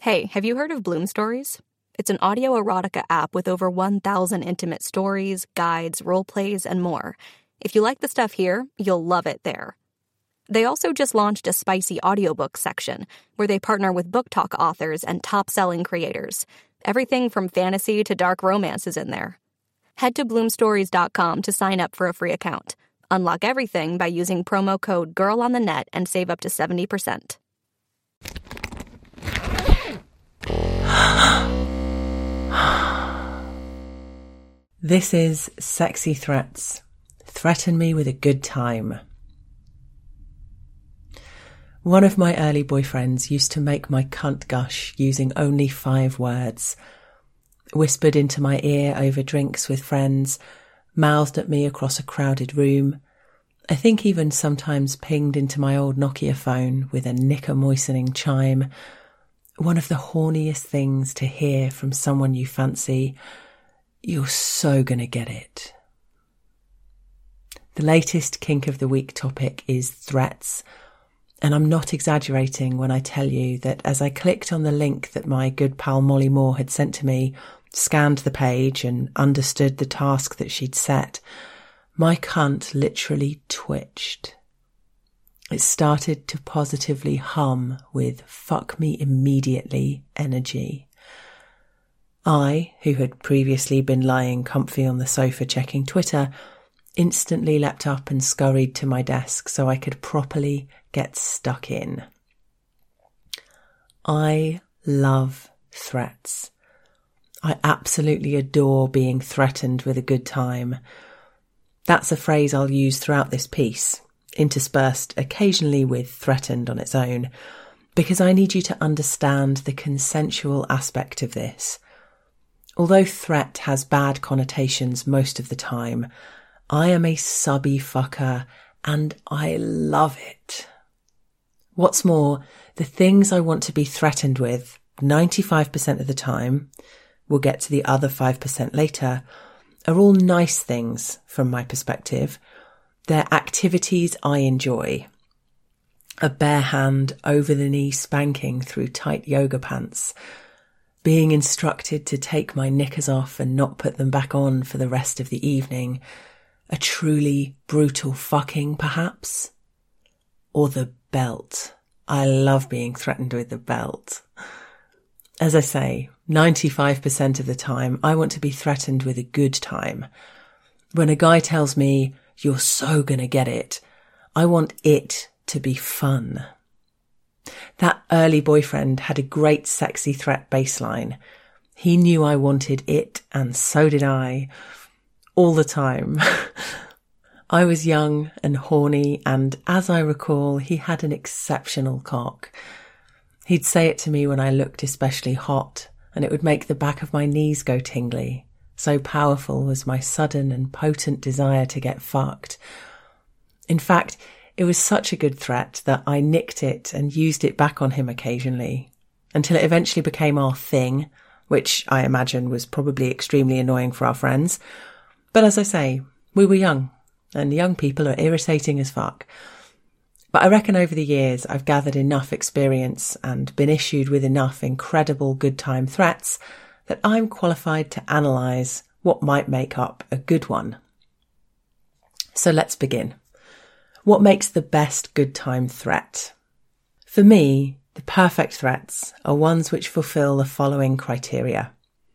Hey, have you heard of Bloom Stories? It's an audio erotica app with over 1,000 intimate stories, guides, role plays, and more. If you like the stuff here, you'll love it there. They also just launched a spicy audiobook section where they partner with book talk authors and top-selling creators. Everything from fantasy to dark romance is in there. Head to bloomstories.com to sign up for a free account. Unlock everything by using promo code GIRLONTHENET and save up to 70%. This is Sexy Threats. Threaten me with a good time. One of my early boyfriends used to make my cunt gush using only 5 words. Whispered into my ear over drinks with friends, mouthed at me across a crowded room. I think even sometimes pinged into my old Nokia phone with a knicker-moistening chime. One of the horniest things to hear from someone you fancy. You're so gonna get it. The latest kink of the week topic is threats. And I'm not exaggerating when I tell you that as I clicked on the link that my good pal Molly Moore had sent to me, scanned the page and understood the task that she'd set, my cunt literally twitched. It started to positively hum with fuck me immediately energy. I, who had previously been lying comfy on the sofa checking Twitter, instantly leapt up and scurried to my desk so I could properly get stuck in. I love threats. I absolutely adore being threatened with a good time. That's a phrase I'll use throughout this piece, interspersed occasionally with threatened on its own, because I need you to understand the consensual aspect of this. Although threat has bad connotations most of the time, I am a subby fucker and I love it. What's more, the things I want to be threatened with 95% of the time, we'll get to the other 5% later, are all nice things from my perspective. They're activities I enjoy. A bare hand over the knee spanking through tight yoga pants. Being instructed to take my knickers off and not put them back on for the rest of the evening. A truly brutal fucking, perhaps? Or the belt. I love being threatened with the belt. As I say, 95% of the time, I want to be threatened with a good time. When a guy tells me, you're so gonna get it, I want it to be fun. That early boyfriend had a great sexy threat baseline. He knew I wanted it, and so did I. All the time. I was young and horny, and as I recall, he had an exceptional cock. He'd say it to me when I looked especially hot, and it would make the back of my knees go tingly. So powerful was my sudden and potent desire to get fucked. In fact, it was such a good threat that I nicked it and used it back on him occasionally, until it eventually became our thing, which I imagine was probably extremely annoying for our friends. But as I say, we were young, and young people are irritating as fuck. But I reckon over the years I've gathered enough experience and been issued with enough incredible good time threats that I'm qualified to analyse what might make up a good one. So let's begin. What makes the best good time threat? For me, the perfect threats are ones which fulfil the following criteria.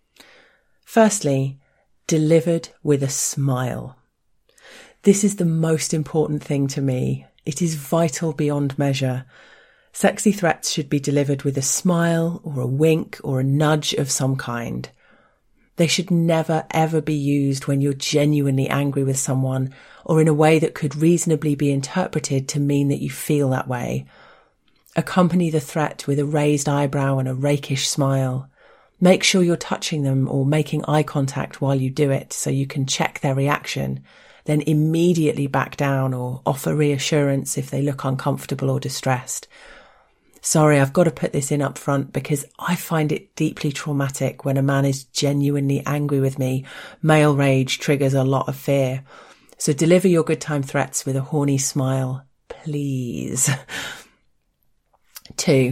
Firstly, delivered with a smile. This is the most important thing to me. It is vital beyond measure. Sexy threats should be delivered with a smile or a wink or a nudge of some kind. They should never ever be used when you're genuinely angry with someone or in a way that could reasonably be interpreted to mean that you feel that way. Accompany the threat with a raised eyebrow and a rakish smile. Make sure you're touching them or making eye contact while you do it so you can check their reaction, then immediately back down or offer reassurance if they look uncomfortable or distressed. Sorry, I've got to put this in up front because I find it deeply traumatic when a man is genuinely angry with me. Male rage triggers a lot of fear. So deliver your good time threats with a horny smile, please. 2.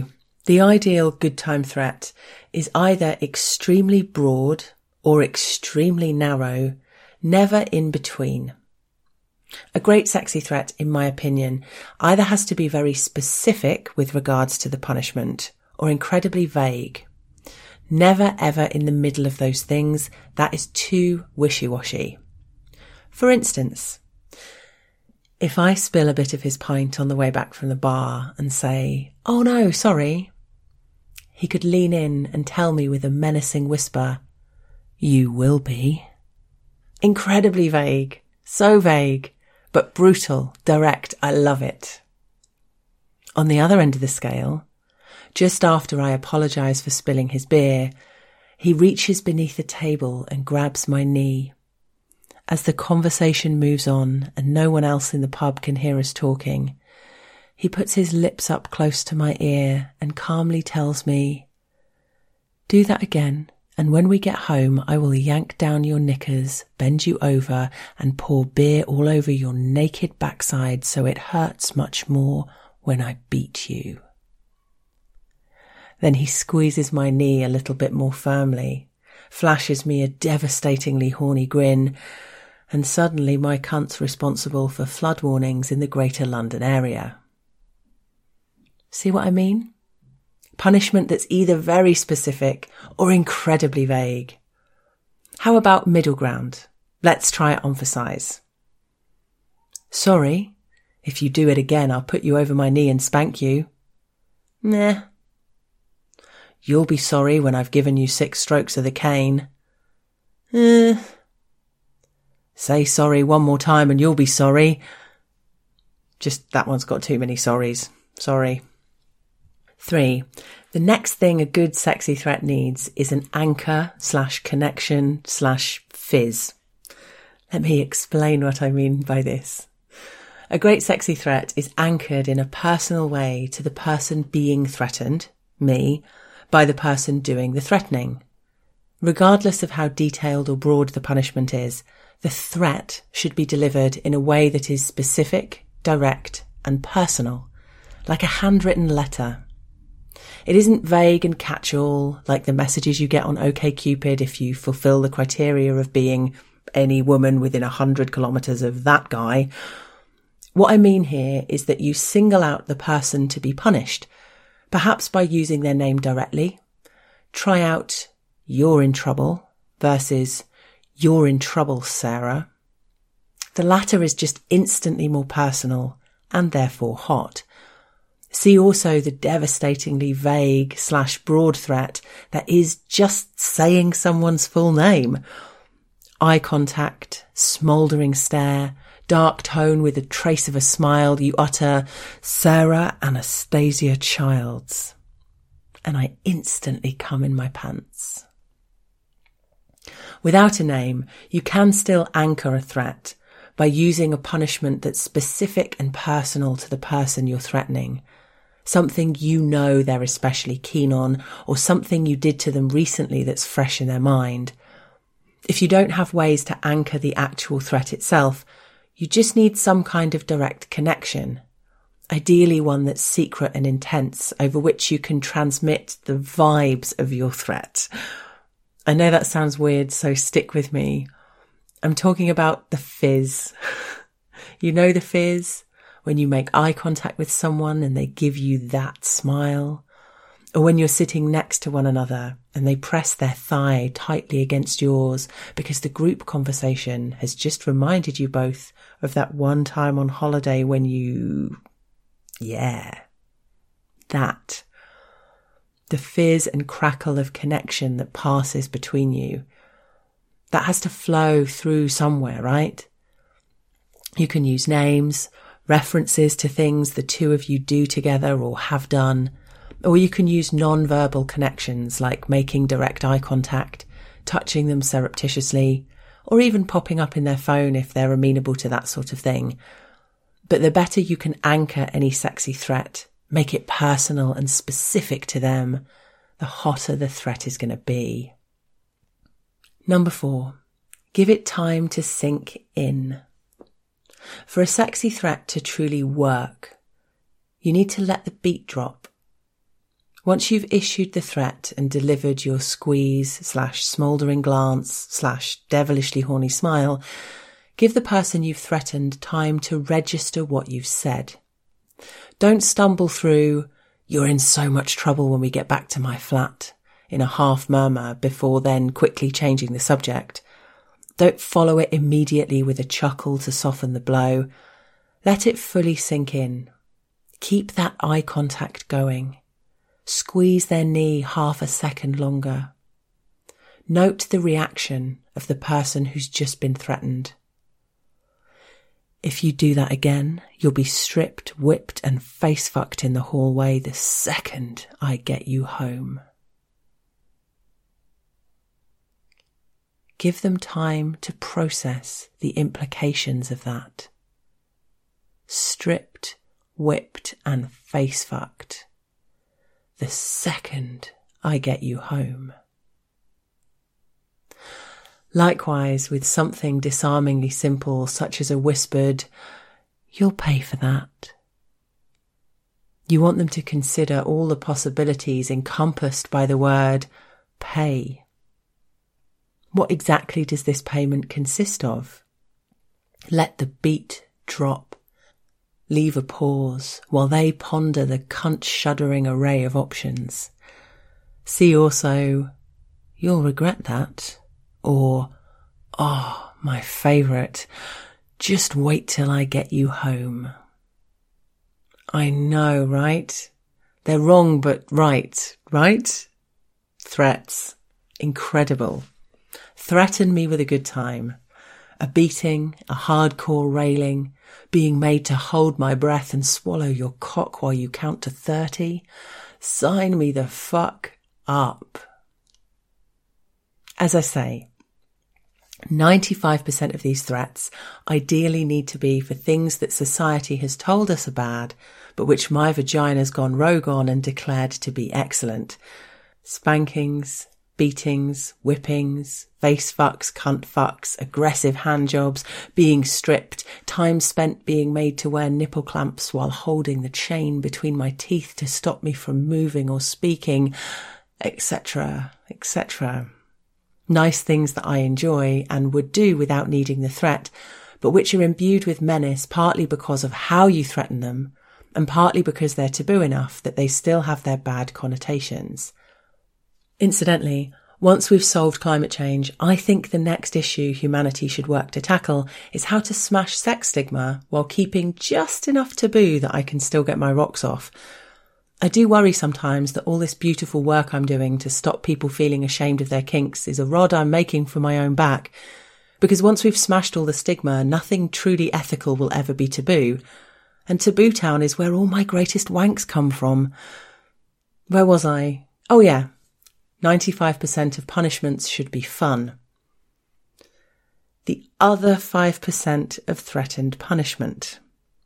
The ideal good time threat is either extremely broad or extremely narrow, never in between. A great sexy threat, in my opinion, either has to be very specific with regards to the punishment or incredibly vague. Never ever in the middle of those things. That is too wishy-washy. For instance, if I spill a bit of his pint on the way back from the bar and say, "Oh no, sorry," he could lean in and tell me with a menacing whisper, "You will be." Incredibly vague, so vague, but brutal, direct. I love it. On the other end of the scale, just after I apologise for spilling his beer, he reaches beneath the table and grabs my knee. As the conversation moves on and no one else in the pub can hear us talking, he puts his lips up close to my ear and calmly tells me, "Do that again, and when we get home I will yank down your knickers, bend you over and pour beer all over your naked backside so it hurts much more when I beat you." Then he squeezes my knee a little bit more firmly, flashes me a devastatingly horny grin, and suddenly my cunt's responsible for flood warnings in the Greater London area. See what I mean? Punishment that's either very specific or incredibly vague. How about middle ground? Let's try it on for size. "Sorry, if you do it again, I'll put you over my knee and spank you." "Nah." "You'll be sorry when I've given you 6 strokes of the cane." "Say sorry one more time and you'll be sorry." Just that one's got too many sorries. Sorry. 3. The next thing a good sexy threat needs is an anchor/connection/fizz. Let me explain what I mean by this. A great sexy threat is anchored in a personal way to the person being threatened, me, by the person doing the threatening. Regardless of how detailed or broad the punishment is, the threat should be delivered in a way that is specific, direct, and personal, like a handwritten letter. It isn't vague and catch-all, like the messages you get on OkCupid if you fulfill the criteria of being any woman within 100 kilometres of that guy. What I mean here is that you single out the person to be punished, perhaps by using their name directly. Try out "You're in trouble" versus "You're in trouble, Sarah." The latter is just instantly more personal and therefore hot. See also the devastatingly vague/broad threat that is just saying someone's full name. Eye contact, smouldering stare, dark tone with a trace of a smile. You utter, "Sarah Anastasia Childs," and I instantly come in my pants. Without a name, you can still anchor a threat by using a punishment that's specific and personal to the person you're threatening. Something you know they're especially keen on, or something you did to them recently that's fresh in their mind. If you don't have ways to anchor the actual threat itself, you just need some kind of direct connection. Ideally one that's secret and intense, over which you can transmit the vibes of your threat. I know that sounds weird, so stick with me. I'm talking about the fizz. You know the fizz? When you make eye contact with someone and they give you that smile. Or when you're sitting next to one another and they press their thigh tightly against yours because the group conversation has just reminded you both of that one time on holiday when you... Yeah. That. The fizz and crackle of connection that passes between you. That has to flow through somewhere, right? You can use names, references to things the two of you do together or have done, or you can use non-verbal connections like making direct eye contact, touching them surreptitiously, or even popping up in their phone if they're amenable to that sort of thing. But the better you can anchor any sexy threat, make it personal and specific to them, the hotter the threat is going to be. Number 4, give it time to sink in. For a sexy threat to truly work, you need to let the beat drop. Once you've issued the threat and delivered your squeeze/smouldering glance/devilishly horny smile, give the person you've threatened time to register what you've said. Don't stumble through, "You're in so much trouble when we get back to my flat," in a half murmur before then quickly changing the subject. Don't follow it immediately with a chuckle to soften the blow. Let it fully sink in. Keep that eye contact going. Squeeze their knee half a second longer. Note the reaction of the person who's just been threatened. If you do that again, you'll be stripped, whipped, and face-fucked in the hallway the second I get you home. Give them time to process the implications of that. Stripped, whipped, and face-fucked the second I get you home. Likewise, with something disarmingly simple, such as a whispered, "You'll pay for that." You want them to consider all the possibilities encompassed by the word pay. What exactly does this payment consist of? Let the beat drop. Leave a pause while they ponder the cunt-shuddering array of options. See also, "You'll regret that," or, "Oh, my favourite, just wait till I get you home." I know, right? They're wrong but right, right? Threats. Incredible. Threaten me with a good time. A beating, a hardcore railing, being made to hold my breath and swallow your cock while you count to 30. Sign me the fuck up. As I say, 95% of these threats ideally need to be for things that society has told us are bad, but which my vagina's gone rogue on and declared to be excellent. Spankings, beatings, whippings, face fucks, cunt fucks, aggressive hand jobs, being stripped, time spent being made to wear nipple clamps while holding the chain between my teeth to stop me from moving or speaking, etc., etc. Nice things that I enjoy and would do without needing the threat, but which are imbued with menace partly because of how you threaten them and partly because they're taboo enough that they still have their bad connotations. Incidentally, once we've solved climate change, I think the next issue humanity should work to tackle is how to smash sex stigma while keeping just enough taboo that I can still get my rocks off. I do worry sometimes that all this beautiful work I'm doing to stop people feeling ashamed of their kinks is a rod I'm making for my own back. Because once we've smashed all the stigma, nothing truly ethical will ever be taboo. And Taboo Town is where all my greatest wanks come from. Where was I? Oh yeah. 95% of punishments should be fun. The other 5% of threatened punishment.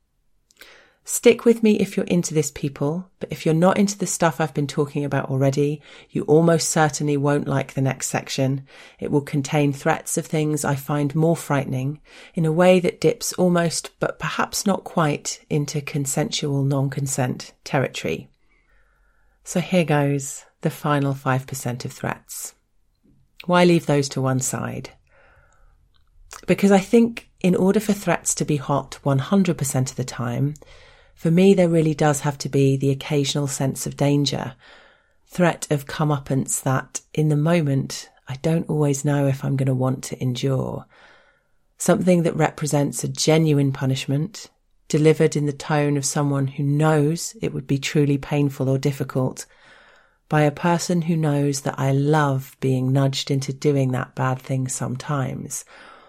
Stick with me if you're into this, people, but if you're not into the stuff I've been talking about already, you almost certainly won't like the next section. It will contain threats of things I find more frightening in a way that dips almost, but perhaps not quite, into consensual non-consent territory. So here goes. The final 5% of threats. Why leave those to one side? Because I think in order for threats to be hot 100% of the time, for me there really does have to be the occasional sense of danger, threat of comeuppance that, in the moment, I don't always know if I'm going to want to endure. Something that represents a genuine punishment, delivered in the tone of someone who knows it would be truly painful or difficult, by a person who knows that I love being nudged into doing that bad thing sometimes.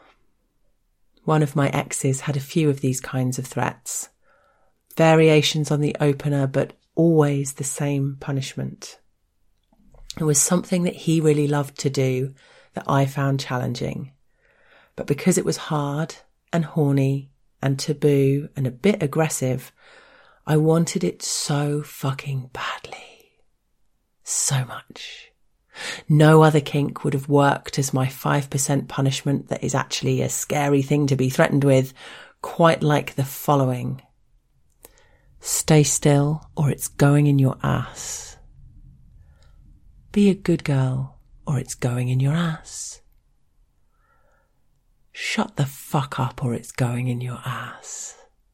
One of my exes had a few of these kinds of threats. Variations on the opener, but always the same punishment. It was something that he really loved to do that I found challenging. But because it was hard and horny and taboo and a bit aggressive, I wanted it so fucking badly. So much. No other kink would have worked as my 5% punishment that is actually a scary thing to be threatened with, quite like the following. Stay still or it's going in your ass. Be a good girl, or it's going in your ass. Shut the fuck up, or it's going in your ass.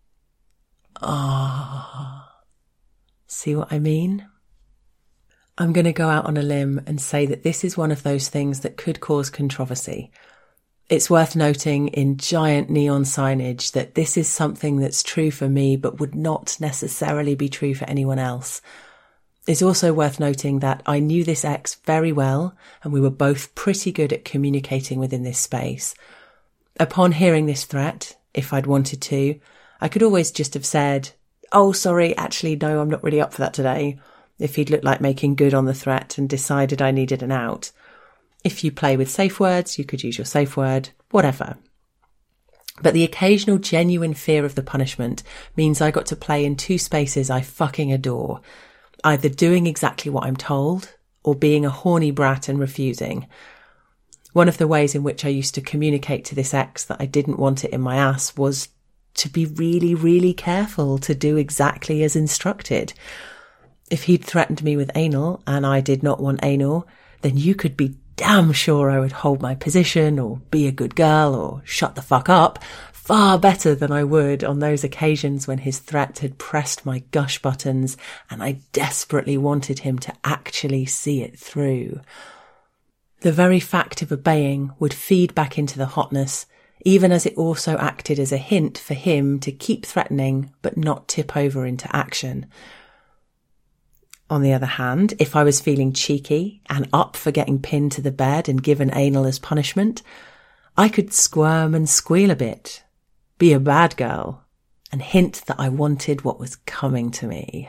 See what I mean? I'm going to go out on a limb and say that this is one of those things that could cause controversy. It's worth noting in giant neon signage that this is something that's true for me but would not necessarily be true for anyone else. It's also worth noting that I knew this ex very well and we were both pretty good at communicating within this space. Upon hearing this threat, if I'd wanted to, I could always just have said, "Oh, sorry, actually, no, I'm not really up for that today," if he'd looked like making good on the threat and decided I needed an out. If you play with safe words, you could use your safe word, whatever. But the occasional genuine fear of the punishment means I got to play in two spaces I fucking adore, either doing exactly what I'm told or being a horny brat and refusing. One of the ways in which I used to communicate to this ex that I didn't want it in my ass was to be really, really careful to do exactly as instructed. If he'd threatened me with anal and I did not want anal, then you could be damn sure I would hold my position or be a good girl or shut the fuck up far better than I would on those occasions when his threat had pressed my gush buttons and I desperately wanted him to actually see it through. The very fact of obeying would feed back into the hotness, even as it also acted as a hint for him to keep threatening but not tip over into action. On the other hand, if I was feeling cheeky and up for getting pinned to the bed and given anal as punishment, I could squirm and squeal a bit, be a bad girl, and hint that I wanted what was coming to me.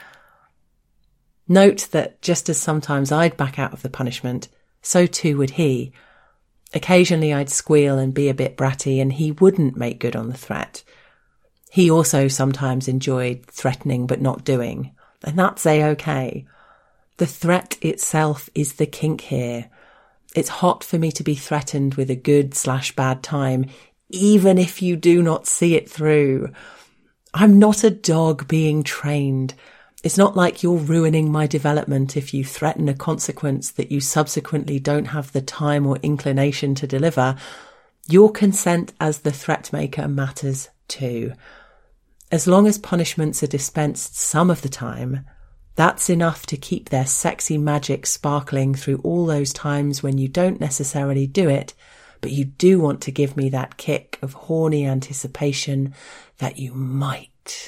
Note that just as sometimes I'd back out of the punishment, so too would he. Occasionally I'd squeal and be a bit bratty and he wouldn't make good on the threat. He also sometimes enjoyed threatening but not doing. And that's a-okay. The threat itself is the kink here. It's hot for me to be threatened with a good/bad time, even if you do not see it through. I'm not a dog being trained. It's not like you're ruining my development if you threaten a consequence that you subsequently don't have the time or inclination to deliver. Your consent as the threat maker matters too. As long as punishments are dispensed some of the time, that's enough to keep their sexy magic sparkling through all those times when you don't necessarily do it, but you do want to give me that kick of horny anticipation that you might.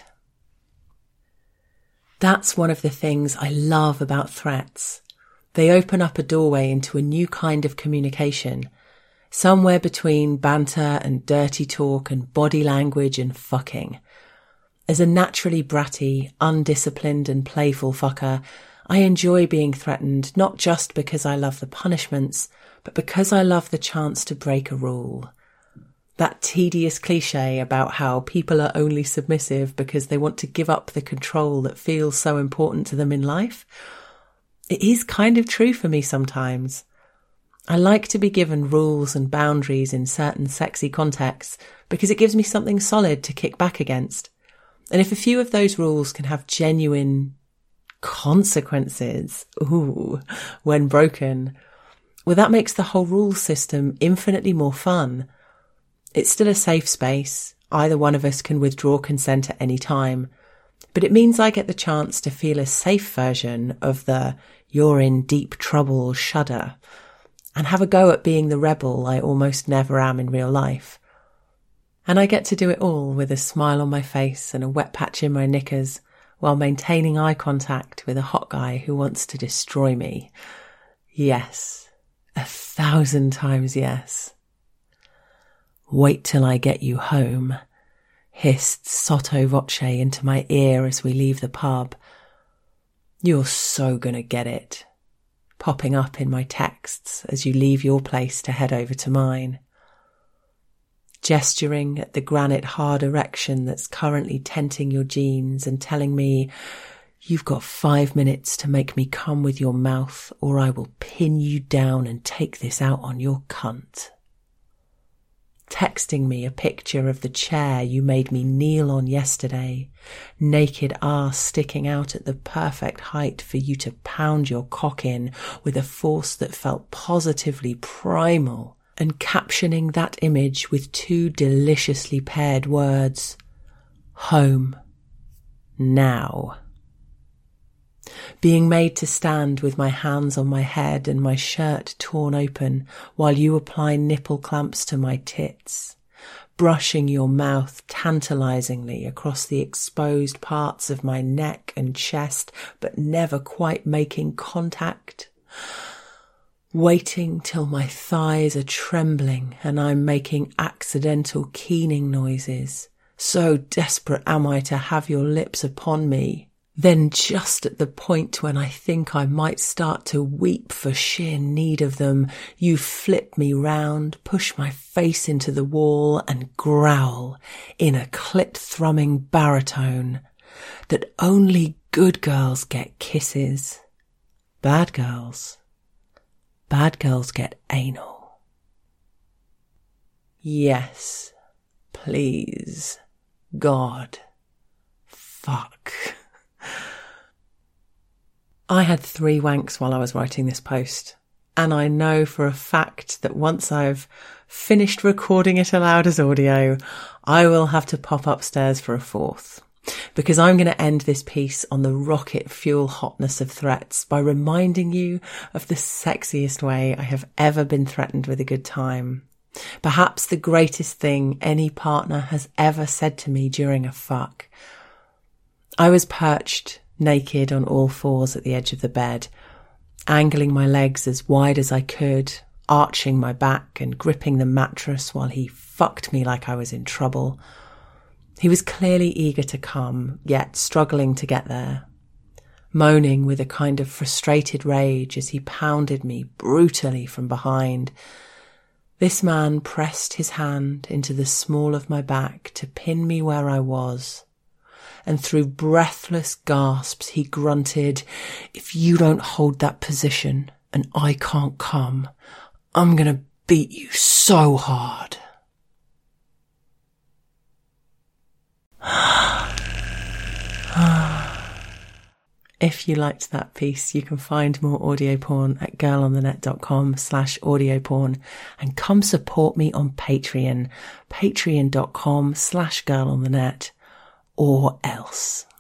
That's one of the things I love about threats. They open up a doorway into a new kind of communication, somewhere between banter and dirty talk and body language and fucking. As a naturally bratty, undisciplined and playful fucker, I enjoy being threatened not just because I love the punishments, but because I love the chance to break a rule. That tedious cliche about how people are only submissive because they want to give up the control that feels so important to them in life. It is kind of true for me sometimes. I like to be given rules and boundaries in certain sexy contexts because it gives me something solid to kick back against. And if a few of those rules can have genuine consequences, when broken, well, that makes the whole rule system infinitely more fun. It's still a safe space. Either one of us can withdraw consent at any time. But it means I get the chance to feel a safe version of the "you're in deep trouble" shudder, and have a go at being the rebel I almost never am in real life. And I get to do it all with a smile on my face and a wet patch in my knickers while maintaining eye contact with a hot guy who wants to destroy me. Yes, 1,000 times yes. "Wait till I get you home," hissed sotto voce into my ear as we leave the pub. "You're so gonna get it," popping up in my texts as you leave your place to head over to mine. Gesturing at the granite hard erection that's currently tenting your jeans and telling me, "You've got 5 minutes to make me come with your mouth or I will pin you down and take this out on your cunt." texting me a picture of the chair you made me kneel on yesterday, naked arse sticking out at the perfect height for you to pound your cock in with a force that felt positively primal, and captioning that image with 2 deliciously paired words: home, now. Being made to stand with my hands on my head and my shirt torn open while you apply nipple clamps to my tits, brushing your mouth tantalizingly across the exposed parts of my neck and chest, but never quite making contact, waiting till my thighs are trembling and I'm making accidental keening noises. So desperate am I to have your lips upon me. Then just at the point when I think I might start to weep for sheer need of them, you flip me round, push my face into the wall and growl in a clit-thrumming baritone that only good girls get kisses. Bad girls get anal. Yes, please, God, fuck. I had 3 wanks while I was writing this post, and I know for a fact that once I've finished recording it aloud as audio, I will have to pop upstairs for a 4th, because I'm going to end this piece on the rocket fuel hotness of threats by reminding you of the sexiest way I have ever been threatened with a good time. Perhaps the greatest thing any partner has ever said to me during a fuck. I was perched naked on all 4s at the edge of the bed, angling my legs as wide as I could, arching my back and gripping the mattress while he fucked me like I was in trouble. He was clearly eager to come, yet struggling to get there, moaning with a kind of frustrated rage as he pounded me brutally from behind. This man pressed his hand into the small of my back to pin me where I was, and through breathless gasps he grunted, "If you don't hold that position and I can't come, I'm going to beat you so hard." If you liked that piece, you can find more audio porn at girlonthenet.com/audio-porn and come support me on Patreon, patreon.com/girlonthenet, or else.